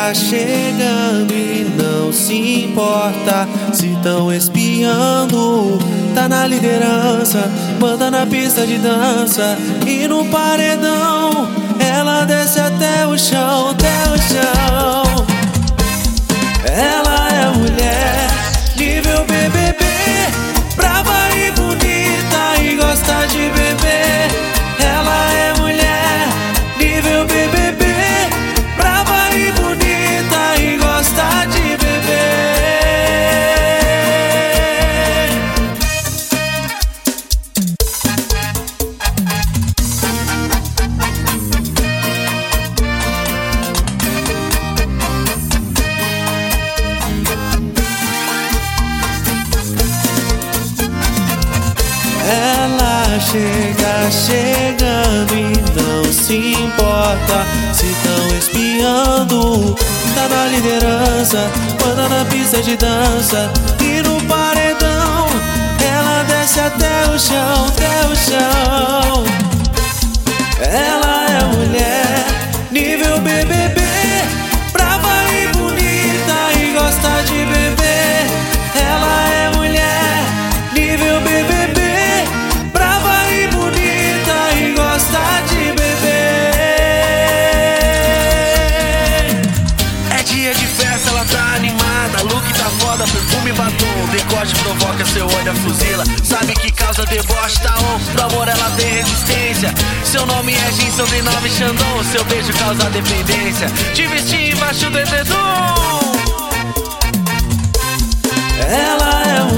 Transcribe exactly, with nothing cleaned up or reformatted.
chega chegando e não se importa se tão espiando. Tá na liderança, manda na pista de dança e no paredão ela desce até o chão, até o chão. Ela é mulher, nível B B B, brava e bonita e gosta de beber. Ela é mulher, nível B B B, brava e bonita e gosta de beber. Ela chega chegando e não se importa se tão espiando. Tá na liderança, manda na pista de dança e no paredão ela desce até o chão, até o chão. Ela é mulher, nível B B B, brava e bonita e gosta de beber. Ela é mulher, nível B B B, perfume, batom, decote provoca, seu olho fuzila. Sabe que causa deboche, tá on, pro amor ela tem resistência. Seu nome é Gin, sobrenome Xandão, seu beijo causa dependência. Te vestir embaixo do edredom. Ela é